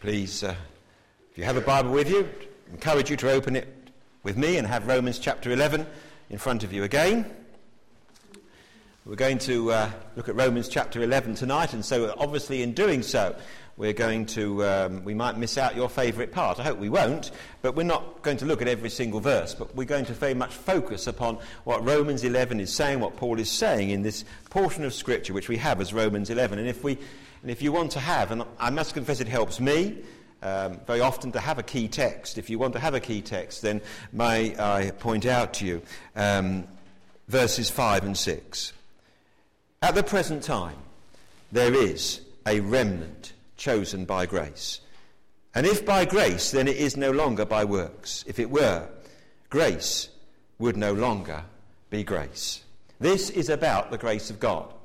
Please, if you have a Bible with you, I encourage you to open it with me and have Romans chapter 11 in front of you again. We're going to look at Romans chapter 11 tonight, and so obviously in doing so, we're going to, we might miss out your favourite part. I hope we won't, but we're not going to look at every single verse, but we're going to very much focus upon what Romans 11 is saying, what Paul is saying in this portion of Scripture which we have as Romans 11. And if you want to have, and I must confess it helps me very often to have a key text. If you want to have a key text, then may I point out to you verses 5 and 6. At the present time, there is a remnant chosen by grace. And if by grace, then it is no longer by works. If it were, grace would no longer be grace. This is about the grace of God.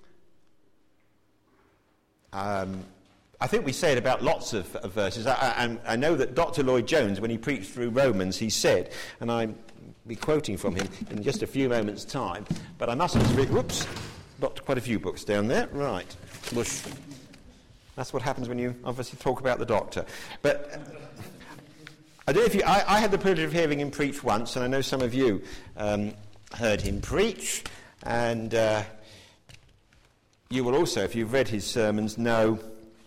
I think we say it about lots of verses. I know that Dr. Lloyd Jones, when he preached through Romans, he said, and I'll be quoting from him in just a few moments' time, but I mustn't read, whoops, got quite a few books down there, right, whoosh. That's what happens when you obviously talk about the doctor. But I don't know if you, I had the privilege of hearing him preach once, and I know some of you heard him preach, and you will also, if you've read his sermons, know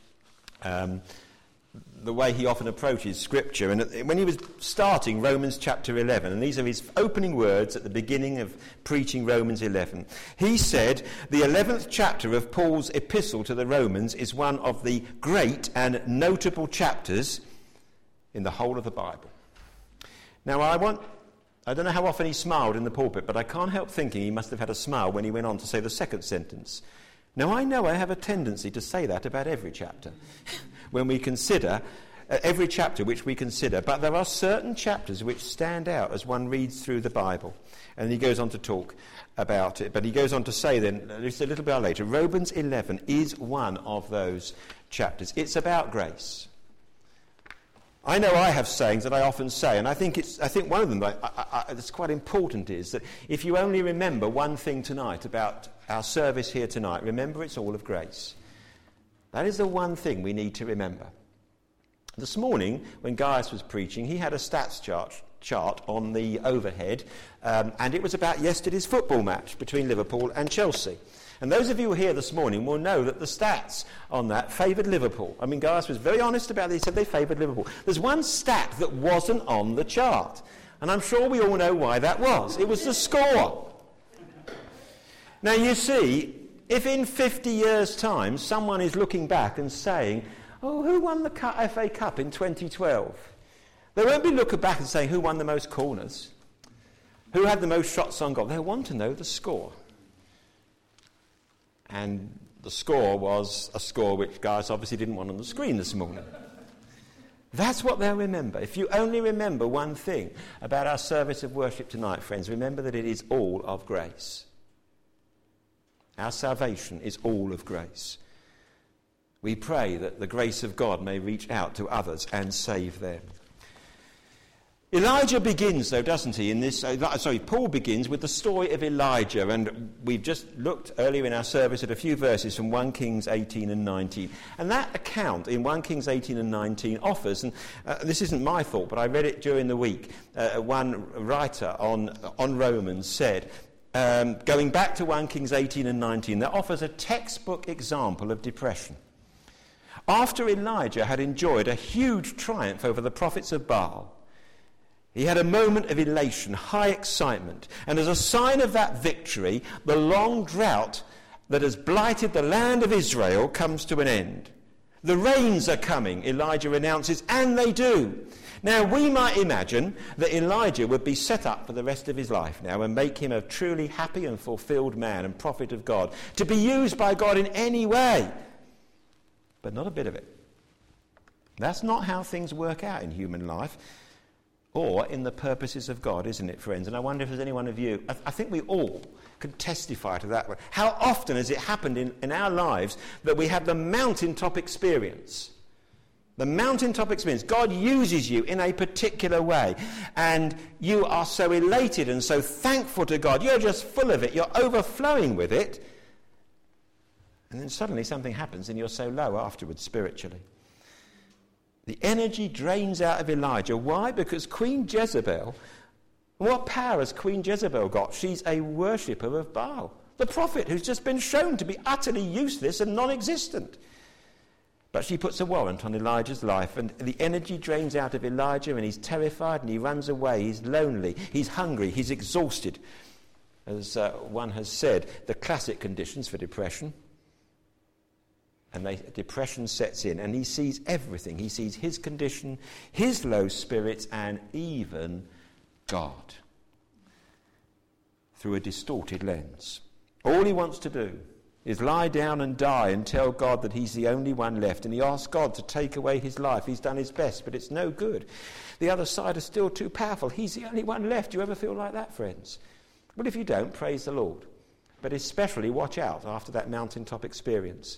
the way he often approaches Scripture. And when he was starting Romans chapter 11, and these are his opening words at the beginning of preaching Romans 11, he said, the 11th chapter of Paul's epistle to the Romans is one of the great and notable chapters in the whole of the Bible. Now I don't know how often he smiled in the pulpit, but I can't help thinking he must have had a smile when he went on to say the second sentence. Now I know I have a tendency to say that about every chapter when we consider every chapter which we consider, but there are certain chapters which stand out as one reads through the Bible. And he goes on to talk about it, but he goes on to say then, just a little bit later, Romans 11 is one of those chapters. It's about grace. I know I have sayings that I often say, and I think one of them that's quite important is that if you only remember one thing tonight about our service here tonight, remember it's all of grace. That is the one thing we need to remember. This morning, when Gaius was preaching, he had a stats chart on the overhead, and it was about yesterday's football match between Liverpool and Chelsea. And those of you who are here this morning will know that the stats on that favoured Liverpool. I mean, Gaius was very honest about it. He said they favoured Liverpool. There's one stat that wasn't on the chart, and I'm sure we all know why that was. It was the score. Now, you see, if in 50 years' time someone is looking back and saying, oh, who won the FA Cup in 2012? They won't be looking back and saying, who won the most corners? Who had the most shots on goal? They'll want to know the score. And the score was a score which Gaius obviously didn't want on the screen this morning. That's what they'll remember. If you only remember one thing about our service of worship tonight, friends, remember that it is all of grace. Our salvation is all of grace. We pray that the grace of God may reach out to others and save them. Elijah begins, though, doesn't he, Paul begins with the story of Elijah, and we've just looked earlier in our service at a few verses from 1 Kings 18 and 19. And that account in 1 Kings 18 and 19 offers, and this isn't my thought, but I read it during the week, one writer on Romans said, going back to 1 Kings 18 and 19, that offers a textbook example of depression. After Elijah had enjoyed a huge triumph over the prophets of Baal, he had a moment of elation, high excitement, and as a sign of that victory, the long drought that has blighted the land of Israel comes to an end. The rains are coming, Elijah announces, and they do. Now, we might imagine that Elijah would be set up for the rest of his life now and make him a truly happy and fulfilled man and prophet of God, to be used by God in any way. But not a bit of it. That's not how things work out in human life or in the purposes of God, isn't it, friends? And I wonder if there's any one of you, I think we all can testify to that. How often has it happened in our lives that we have the mountaintop experience? The mountaintop experience. God uses you in a particular way, and you are so elated and so thankful to God. You're just full of it. You're overflowing with it. And then suddenly something happens and you're so low afterwards spiritually. The energy drains out of Elijah. Why? Because Queen Jezebel, what power has Queen Jezebel got? She's a worshipper of Baal, the prophet who's just been shown to be utterly useless and non-existent. But she puts a warrant on Elijah's life, and the energy drains out of Elijah, and he's terrified and he runs away. He's lonely, he's hungry, he's exhausted. As one has said, the classic conditions for depression. And depression sets in, and he sees everything. He sees his condition, his low spirits, and even God through a distorted lens. All he wants to do is lie down and die and tell God that he's the only one left, and he asks God to take away his life. He's done his best, but it's no good. The other side is still too powerful. He's the only one left. Do you ever feel like that, friends? Well, if you don't, praise the Lord. But especially watch out after that mountaintop experience.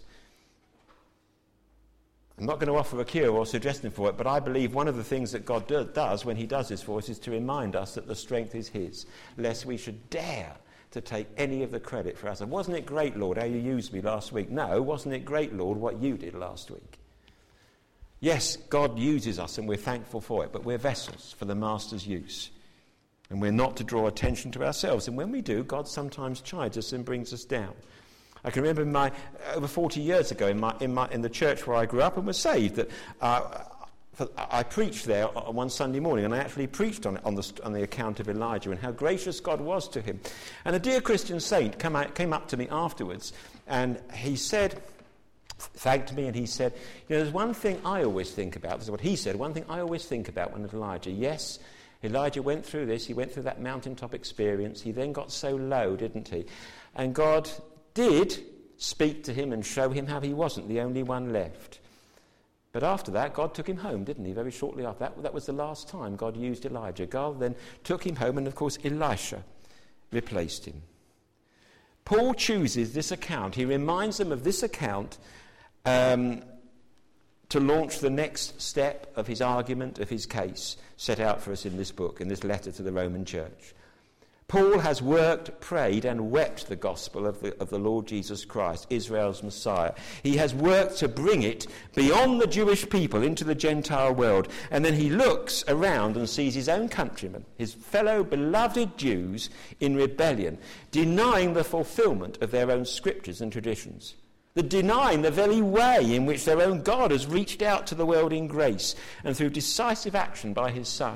I'm not going to offer a cure or suggestion for it, but I believe one of the things that God does when he does this for us is to remind us that the strength is his, lest we should dare to take any of the credit for us. And wasn't it great, Lord, how you used me last week? No, wasn't it great, Lord, what you did last week? Yes, God uses us and we're thankful for it, but we're vessels for the Master's use. And we're not to draw attention to ourselves. And when we do, God sometimes chides us and brings us down. I can remember over 40 years ago in the church where I grew up and was saved, that I preached there one Sunday morning, and I actually preached on the account of Elijah and how gracious God was to him. And a dear Christian saint came up to me afterwards, and he thanked me, and he said, there's one thing I always think about. This is what he said. One thing I always think about when Elijah. Yes, Elijah went through this. He went through that mountaintop experience. He then got so low, didn't he? And God did speak to him and show him how he wasn't the only one left. But after that, God took him home, didn't he? Very shortly after that. That was the last time God used Elijah. God then took him home, and of course Elisha replaced him. Paul chooses this account. He reminds them of this account to launch the next step of his argument, of his case, set out for us in this book, in this letter to the Roman church. Paul has worked, prayed, and wept the gospel of the Lord Jesus Christ, Israel's Messiah. He has worked to bring it beyond the Jewish people into the Gentile world. And then he looks around and sees his own countrymen, his fellow beloved Jews, in rebellion, denying the fulfillment of their own scriptures and traditions. Denying the very way in which their own God has reached out to the world in grace and through decisive action by his Son.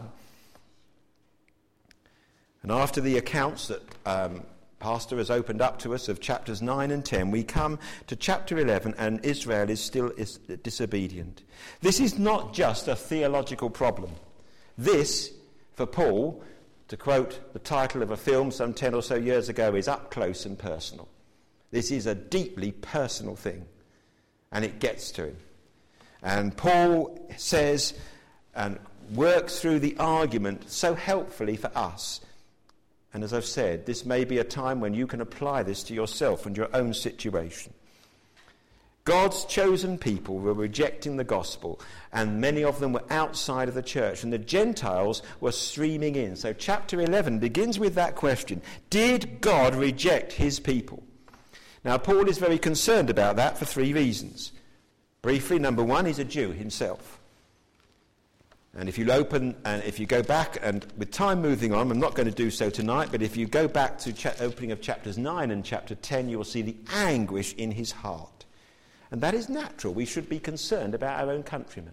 And after the accounts that Pastor has opened up to us of chapters 9 and 10, we come to chapter 11, and Israel is still disobedient. This is not just a theological problem. This, for Paul, to quote the title of a film some 10 or so years ago, is up close and personal. This is a deeply personal thing, and it gets to him. And Paul says and works through the argument so helpfully for us. And as I've said, this may be a time when you can apply this to yourself and your own situation. God's chosen people were rejecting the gospel, and many of them were outside of the church, and the Gentiles were streaming in. So chapter 11 begins with that question: did God reject his people? Now, Paul is very concerned about that for 3 reasons. Briefly, number 1, he's a Jew himself. And if you go back, and with time moving on, I'm not going to do so tonight, but if you go back to opening of chapters 9 and chapter 10, you will see the anguish in his heart. And that is natural. We should be concerned about our own countrymen.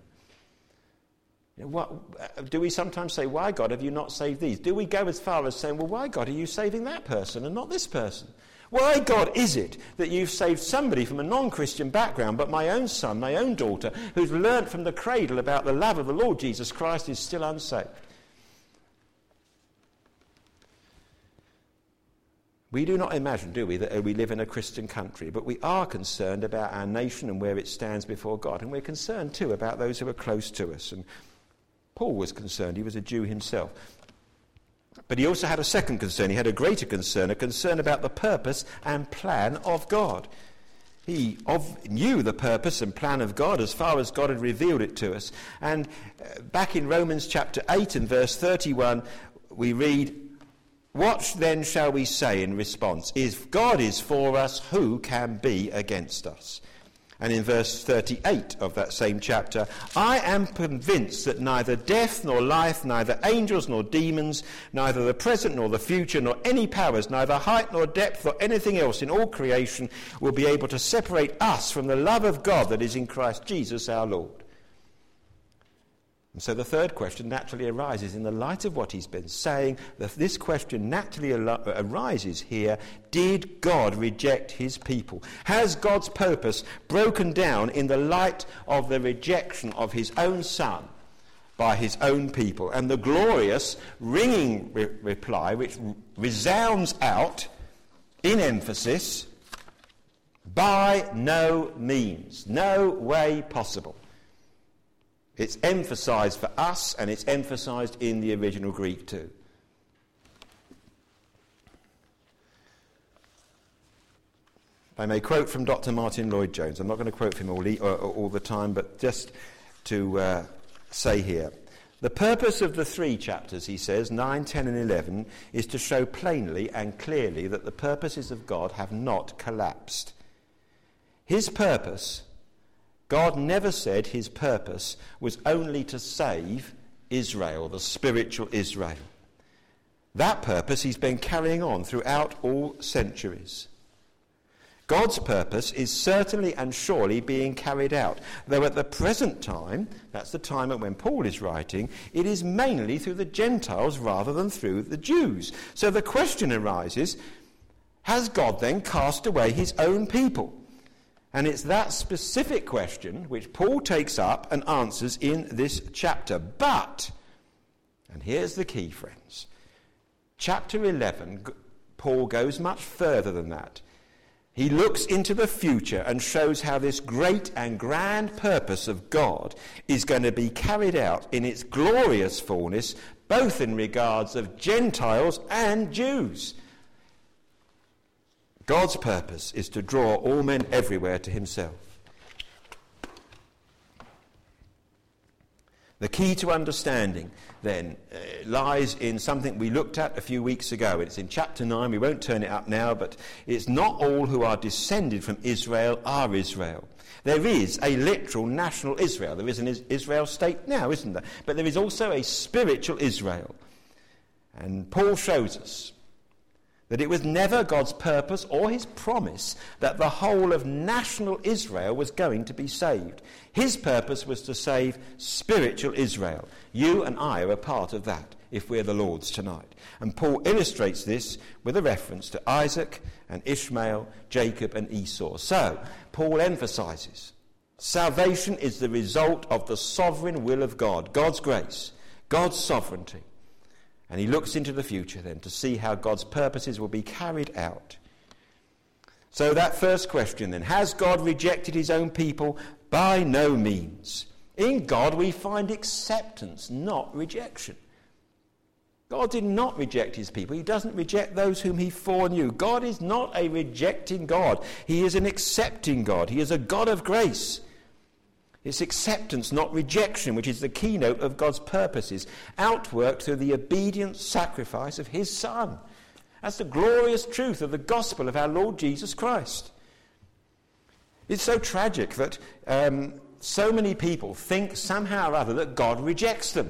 Do we sometimes say, why, God, have you not saved these? Do we go as far as saying, well, why, God, are you saving that person and not this person? Why, God, is it that you've saved somebody from a non-Christian background, but my own son, my own daughter, who's learnt from the cradle about the love of the Lord Jesus Christ, is still unsaved? We do not imagine, do we, that we live in a Christian country, but we are concerned about our nation and where it stands before God, and we're concerned too about those who are close to us. And Paul was concerned. He was a Jew himself. But he also had a second concern. He had a greater concern, a concern about the purpose and plan of God. He knew the purpose and plan of God as far as God had revealed it to us. And back in Romans chapter 8 and verse 31, we read, "What then shall we say in response? If God is for us, who can be against us?" And in verse 38 of that same chapter, I am convinced that neither death nor life, neither angels nor demons, neither the present nor the future, nor any powers, neither height nor depth or anything else in all creation will be able to separate us from the love of God that is in Christ Jesus our Lord. And so the third question naturally arises in the light of what he's been saying. This question naturally arises here. Did God reject his people? Has God's purpose broken down in the light of the rejection of his own son by his own people? And the glorious ringing reply, which resounds out in emphasis, by no means, no way possible. It's emphasised for us, and it's emphasised in the original Greek too. I may quote from Dr. Martin Lloyd-Jones. I'm not going to quote him all the time, but just to say here. The purpose of the 3 chapters, he says, 9, 10 and 11, is to show plainly and clearly that the purposes of God have not collapsed. His purpose... God never said his purpose was only to save Israel, the spiritual Israel. That purpose he's been carrying on throughout all centuries. God's purpose is certainly and surely being carried out, though at the present time, that's the time at when Paul is writing, it is mainly through the Gentiles rather than through the Jews. So the question arises, has God then cast away his own people? And it's that specific question which Paul takes up and answers in this chapter. But, and here's the key, friends, chapter 11, Paul goes much further than that. He looks into the future and shows how this great and grand purpose of God is going to be carried out in its glorious fullness, both in regards of Gentiles and Jews. God's purpose is to draw all men everywhere to himself. The key to understanding, then, lies in something we looked at a few weeks ago. It's in chapter 9. We won't turn it up now, but it's not all who are descended from Israel are Israel. There is a literal national Israel. There is an Israel state now, isn't there? But there is also a spiritual Israel. And Paul shows us that it was never God's purpose or his promise that the whole of national Israel was going to be saved. His purpose was to save spiritual Israel. You and I are a part of that, if we're the Lord's tonight. And Paul illustrates this with a reference to Isaac and Ishmael, Jacob and Esau. So, Paul emphasises, salvation is the result of the sovereign will of God, God's grace, God's sovereignty. And he looks into the future then to see how God's purposes will be carried out. So that first question then, has God rejected his own people? By no means. In God we find acceptance, not rejection. God did not reject his people. He doesn't reject those whom he foreknew. God is not a rejecting God. He is an accepting God. He is a God of grace. It's acceptance, not rejection, which is the keynote of God's purposes, outworked through the obedient sacrifice of his Son. That's the glorious truth of the gospel of our Lord Jesus Christ. It's so tragic that so many people think somehow or other that God rejects them.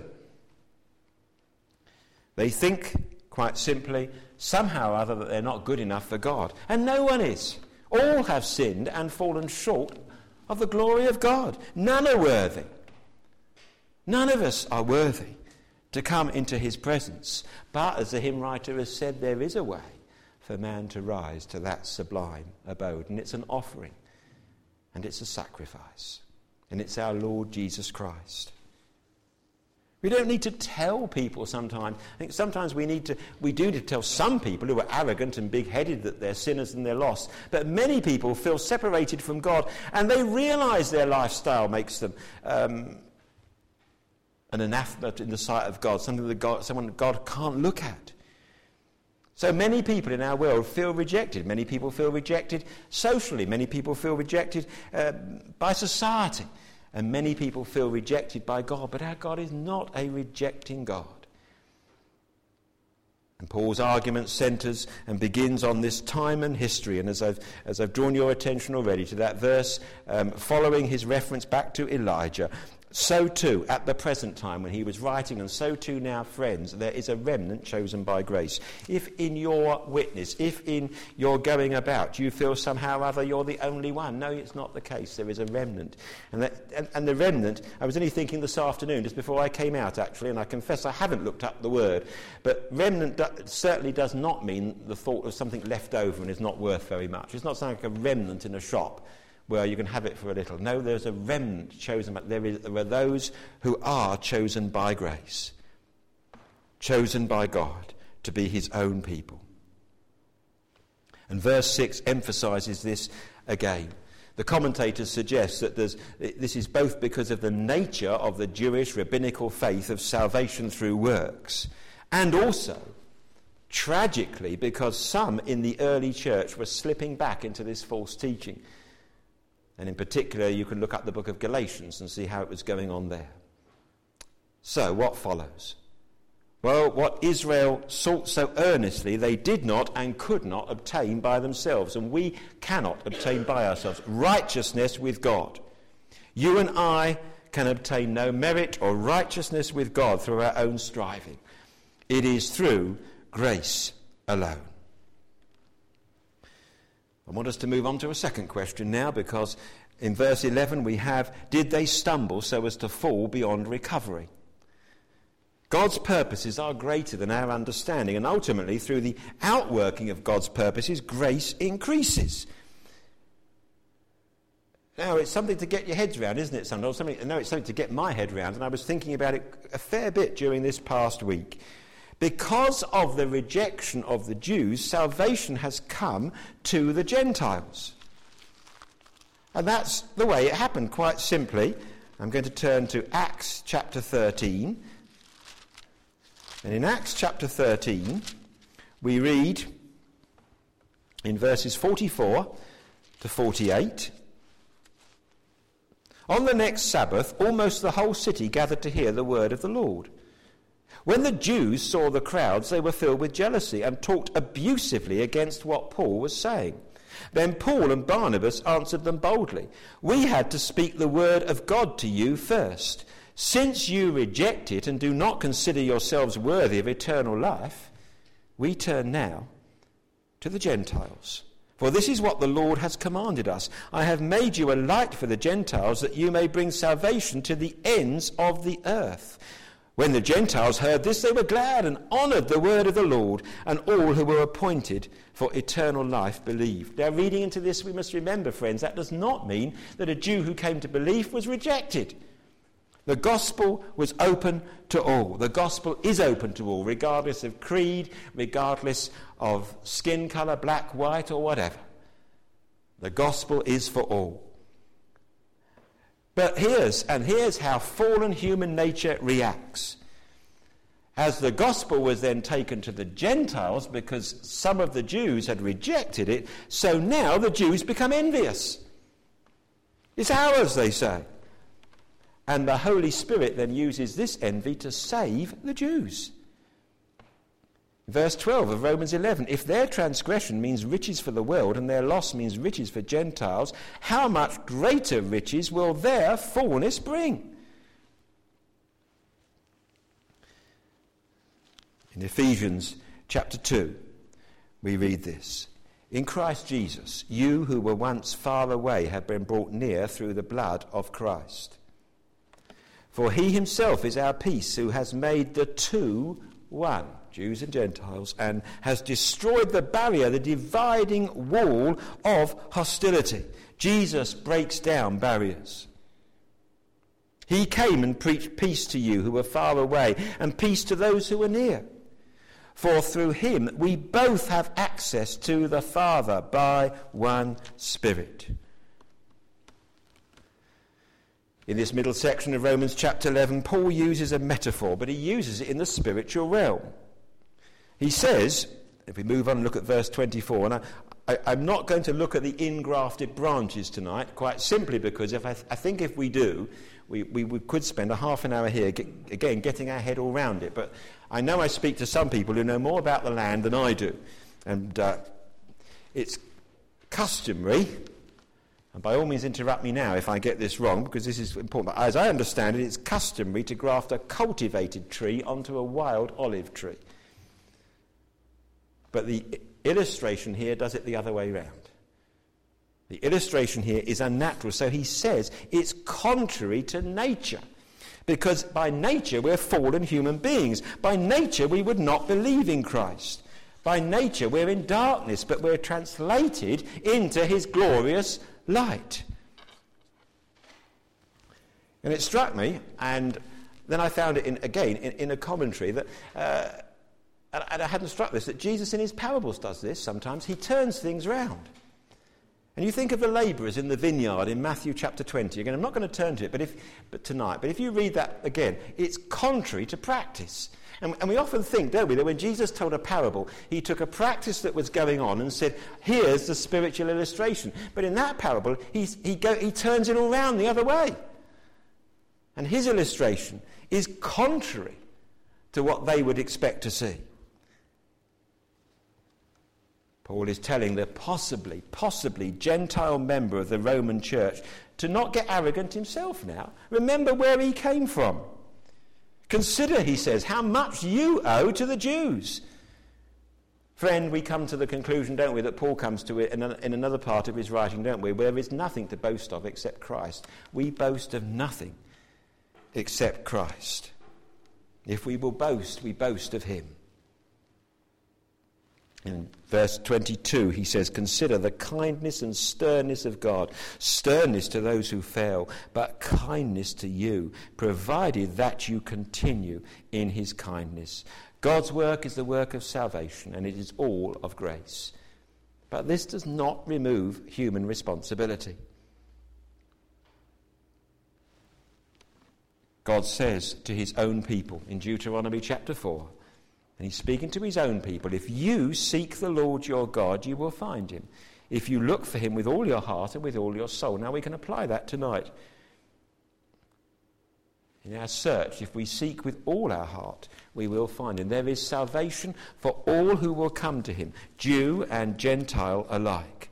They think, quite simply, somehow or other that they're not good enough for God. And no one is. All have sinned and fallen short of the glory of God. None are worthy. None of us are worthy to come into his presence. But as the hymn writer has said, there is a way for man to rise to that sublime abode. And it's an offering. And it's a sacrifice. And it's our Lord Jesus Christ. We don't need to tell people sometimes. I think sometimes we do need to tell some people who are arrogant and big-headed that they're sinners and they're lost. But many people feel separated from God, and they realise their lifestyle makes them an anathema in the sight of God, someone God can't look at. So many people in our world feel rejected. Many people feel rejected socially. Many people feel rejected by society. And many people feel rejected by God. But our God is not a rejecting God. And Paul's argument centres and begins on this time and history. And as I've drawn your attention already to that verse, following his reference back to Elijah, so too at the present time when he was writing, and so too now, friends, there is a remnant chosen by grace. If in your witness, if in your going about, you feel somehow or other you're the only one, no, it's not the case. There is a remnant. And the remnant, I was only thinking this afternoon, just before I came out actually, and I confess I haven't looked up the word, but remnant certainly does not mean the thought of something left over and is not worth very much. It's not something like a remnant in a shop where you can have it for a little. No, there's a remnant chosen. There are those who are chosen by grace, chosen by God to be his own people. And verse 6 emphasises this again. The commentators suggest that this is both because of the nature of the Jewish rabbinical faith of salvation through works, and also, tragically, because some in the early church were slipping back into this false teaching. And in particular, you can look up the book of Galatians and see how it was going on there. So, what follows? Well, what Israel sought so earnestly, they did not and could not obtain by themselves. And we cannot obtain by ourselves. Righteousness with God. You and I can obtain no merit or righteousness with God through our own striving. It is through grace alone. I want us to move on to a second question now, because in verse 11 we have, did they stumble so as to fall beyond recovery? God's purposes are greater than our understanding, and ultimately through the outworking of God's purposes, grace increases. Now, it's something to get your heads around, isn't it, sometimes? It's something to get my head around, and I was thinking about it a fair bit during this past week. Because of the rejection of the Jews, salvation has come to the Gentiles. And that's the way it happened, quite simply. I'm going to turn to Acts chapter 13. And in Acts chapter 13, we read in verses 44 to 48, on the next Sabbath, almost the whole city gathered to hear the word of the Lord. When the Jews saw the crowds, they were filled with jealousy and talked abusively against what Paul was saying. Then Paul and Barnabas answered them boldly, "We had to speak the word of God to you first. Since you reject it and do not consider yourselves worthy of eternal life, we turn now to the Gentiles. For this is what the Lord has commanded us. I have made you a light for the Gentiles, that you may bring salvation to the ends of the earth." When the Gentiles heard this, they were glad and honoured the word of the Lord, and all who were appointed for eternal life believed. Now, reading into this, we must remember, friends, that does not mean that a Jew who came to belief was rejected. The gospel was open to all. The gospel is open to all, regardless of creed, regardless of skin colour, black, white, or whatever. The gospel is for all. But here's how fallen human nature reacts. As the gospel was then taken to the Gentiles, because some of the Jews had rejected it, so now the Jews become envious. It's ours, they say. And the Holy Spirit then uses this envy to save the Jews. Verse 12 of Romans 11, if their transgression means riches for the world and their loss means riches for Gentiles, how much greater riches will their fullness bring? In Ephesians chapter 2, we read this. In Christ Jesus, you who were once far away have been brought near through the blood of Christ. For he himself is our peace, who has made the two one, Jews and Gentiles, and has destroyed the barrier, the dividing wall of hostility. Jesus breaks down barriers. He came and preached peace to you who were far away, and peace to those who were near. For through him we both have access to the Father by one Spirit. In this middle section of Romans chapter 11, Paul uses a metaphor, but he uses it in the spiritual realm. He says, if we move on and look at verse 24, and I'm not going to look at the ingrafted branches tonight, quite simply because I think if we do, we could spend a half an hour here, again, getting our head all round it. But I know I speak to some people who know more about the land than I do. And it's customary, and by all means interrupt me now if I get this wrong, because this is important. But as I understand it, it's customary to graft a cultivated tree onto a wild olive tree. But the illustration here does it the other way round. The illustration here is unnatural. So he says it's contrary to nature. Because by nature we're fallen human beings. By nature we would not believe in Christ. By nature we're in darkness, but we're translated into his glorious light. And it struck me, and then I found it in a commentary that, and I hadn't struck this, that Jesus in his parables does this sometimes. He turns things round. And you think of the labourers in the vineyard in Matthew chapter 20. Again, I'm not going to turn to it tonight, but if you read that again, it's contrary to practice. And we often think, don't we, that when Jesus told a parable, he took a practice that was going on and said, here's the spiritual illustration. But in that parable, he turns it all round the other way. And his illustration is contrary to what they would expect to see. Paul is telling the possibly Gentile member of the Roman church to not get arrogant himself now. Remember where he came from. Consider, he says, how much you owe to the Jews. Friend, we come to the conclusion, don't we, that Paul comes to it in another part of his writing, don't we, where there is nothing to boast of except Christ. We boast of nothing except Christ. If we will boast, we boast of him. In verse 22, he says, consider the kindness and sternness of God. Sternness to those who fail, but kindness to you, provided that you continue in his kindness. God's work is the work of salvation, and it is all of grace. But this does not remove human responsibility. God says to his own people in Deuteronomy chapter 4, and he's speaking to his own people, if you seek the Lord your God, you will find him. If you look for him with all your heart and with all your soul. Now we can apply that tonight. In our search, if we seek with all our heart, we will find him. There is salvation for all who will come to him, Jew and Gentile alike.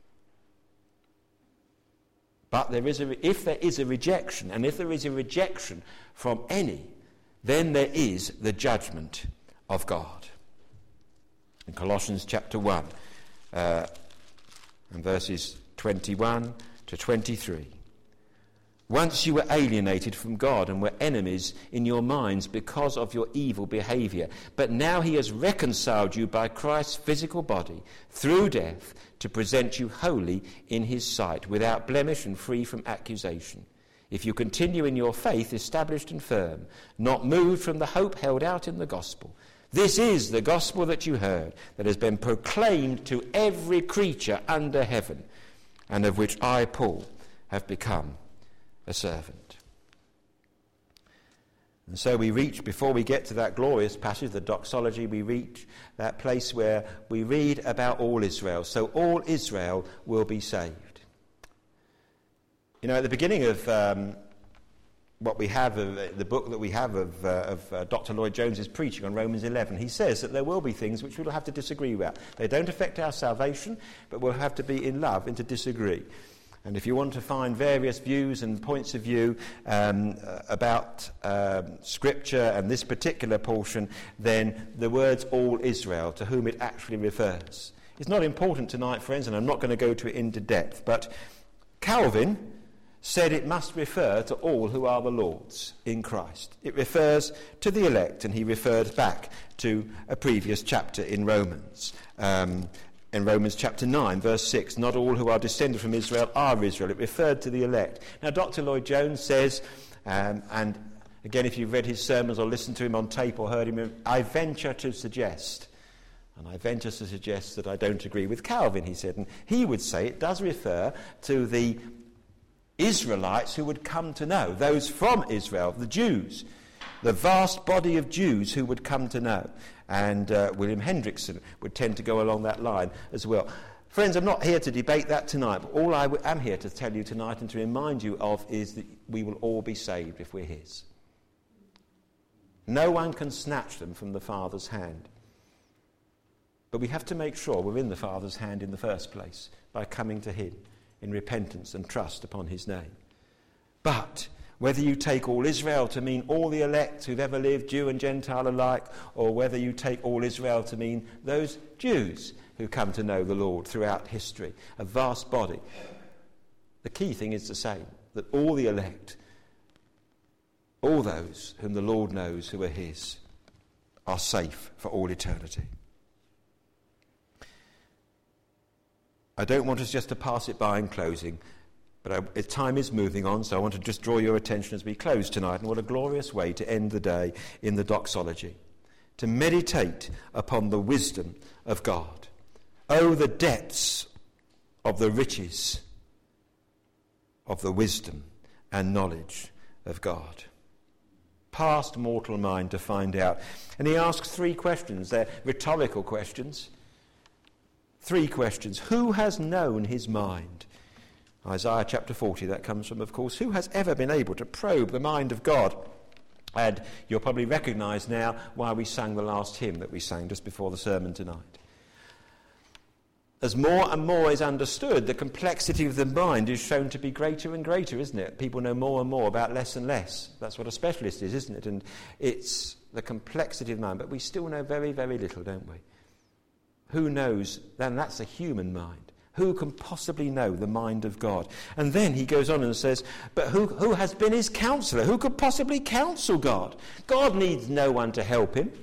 But if there is a rejection, and if there is a rejection from any, then there is the judgment of God. In Colossians chapter 1 and verses 21 to 23. Once you were alienated from God and were enemies in your minds because of your evil behaviour, but now he has reconciled you by Christ's physical body through death to present you holy in his sight, without blemish and free from accusation. If you continue in your faith, established and firm, not moved from the hope held out in the gospel. This is the gospel that you heard, that has been proclaimed to every creature under heaven, and of which I, Paul, have become a servant. And so we reach, before we get to that glorious passage, the doxology, we reach that place where we read about all Israel. So all Israel will be saved. You know, at the beginning of what we have, the book that we have of Dr. Lloyd Jones's preaching on Romans 11, he says that there will be things which we'll have to disagree about. They don't affect our salvation, but we'll have to be in love and to disagree. And if you want to find various views and points of view about Scripture and this particular portion, then the words all Israel, to whom it actually refers. It's not important tonight, friends, and I'm not going to go to it into depth, but Calvin said it must refer to all who are the Lord's in Christ. It refers to the elect, and he referred back to a previous chapter in Romans. In Romans chapter 9, verse 6, not all who are descended from Israel are Israel. It referred to the elect. Now, Dr. Lloyd Jones says, and again, if you've read his sermons or listened to him on tape or heard him, I venture to suggest, that I don't agree with Calvin, he said. And he would say it does refer to the Israelites who would come to know, those from Israel, the Jews, the vast body of Jews who would come to know. And William Hendrickson would tend to go along that line as well. Friends, I'm not here to debate that tonight, but all I am here to tell you tonight and to remind you of is that we will all be saved if we're his. No one can snatch them from the Father's hand. But we have to make sure we're in the Father's hand in the first place by coming to him in repentance and trust upon his name. But whether you take all Israel to mean all the elect who've ever lived, Jew and Gentile alike, or whether you take all Israel to mean those Jews who come to know the Lord throughout history, a vast body, the key thing is the same, that all the elect, all those whom the Lord knows who are his, are safe for all eternity. I don't want us just to pass it by in closing, but time is moving on, so I want to just draw your attention as we close tonight. And what a glorious way to end the day in the doxology, to meditate upon the wisdom of God. Oh, the depths of the riches of the wisdom and knowledge of God. Past mortal mind to find out. And he asks 3 questions. They're rhetorical questions. 3 questions. Who has known his mind? Isaiah chapter 40, that comes from, of course. Who has ever been able to probe the mind of God? And you'll probably recognise now why we sang the last hymn that we sang just before the sermon tonight. As more and more is understood, the complexity of the mind is shown to be greater and greater, isn't it? People know more and more about less and less. That's what a specialist is, isn't it? And it's the complexity of the mind. But we still know very, very little, don't we? Who knows? Then that's a human mind. Who can possibly know the mind of God? And then he goes on and says, but who has been his counsellor? Who could possibly counsel God? God needs no one to help him.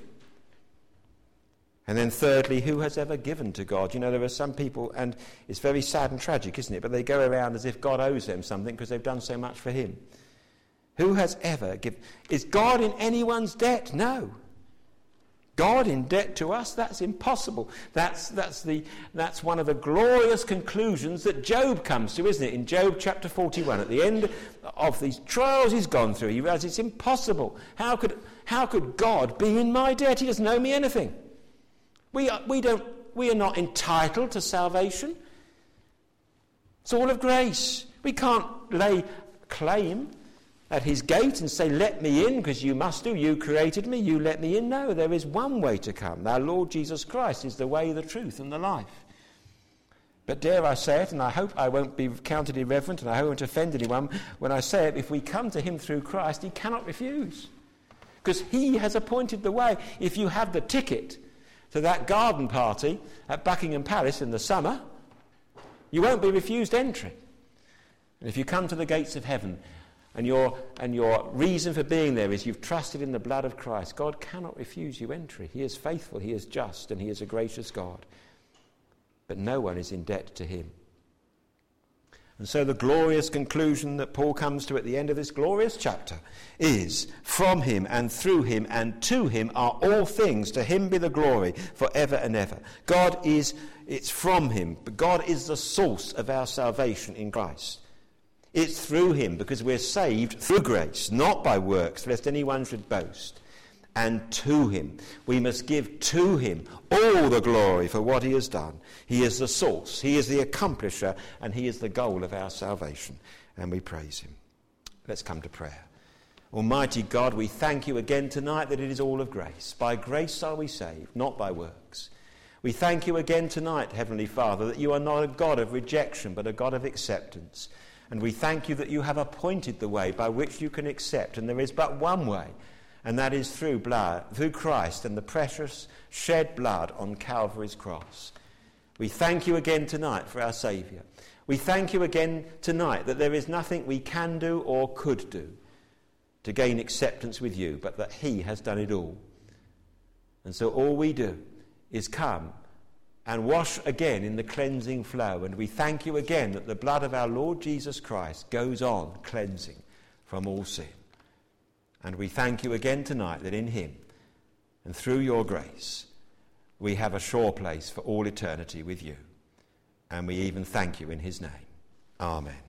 And then thirdly, who has ever given to God? You know, there are some people, and it's very sad and tragic, isn't it? But they go around as if God owes them something because they've done so much for him. Who has ever given? Is God in anyone's debt? No. God in debt to us? That's impossible. That's one of the glorious conclusions that Job comes to, isn't it? In Job chapter 41, at the end of these trials he's gone through, he realizes it's impossible. How could God be in my debt? He doesn't owe me anything. We are not entitled to salvation. It's all of grace. We can't lay claim at his gate and say, let me in, because you must do. You created me, you let me in. No, there is one way to come. Our Lord Jesus Christ is the way, the truth, and the life. But dare I say it, and I hope I won't be counted irreverent, and I won't offend anyone when I say it, if we come to him through Christ, he cannot refuse. Because he has appointed the way. If you have the ticket to that garden party at Buckingham Palace in the summer, you won't be refused entry. And if you come to the gates of heaven, and your reason for being there is you've trusted in the blood of Christ, God cannot refuse you entry. He is faithful, he is just, and he is a gracious God. But no one is in debt to him. And so the glorious conclusion that Paul comes to at the end of this glorious chapter is, from him and through him and to him are all things. To him be the glory forever and ever. It's from him, but God is the source of our salvation in Christ. It's through him, because we're saved through grace, not by works, lest anyone should boast. And to him. We must give to him all the glory for what he has done. He is the source, he is the accomplisher, and he is the goal of our salvation. And we praise him. Let's come to prayer. Almighty God, we thank you again tonight that it is all of grace. By grace are we saved, not by works. We thank you again tonight, Heavenly Father, that you are not a God of rejection, but a God of acceptance. And we thank you that you have appointed the way by which you can accept, and there is but one way, and that is through Christ and the precious shed blood on Calvary's cross. We thank you again tonight for our Saviour. We thank you again tonight that there is nothing we can do or could do to gain acceptance with you, but that he has done it all. And so all we do is come and wash again in the cleansing flow. And we thank you again that the blood of our Lord Jesus Christ goes on cleansing from all sin. And we thank you again tonight that in him and through your grace we have a sure place for all eternity with you. And we even thank you in his name. Amen.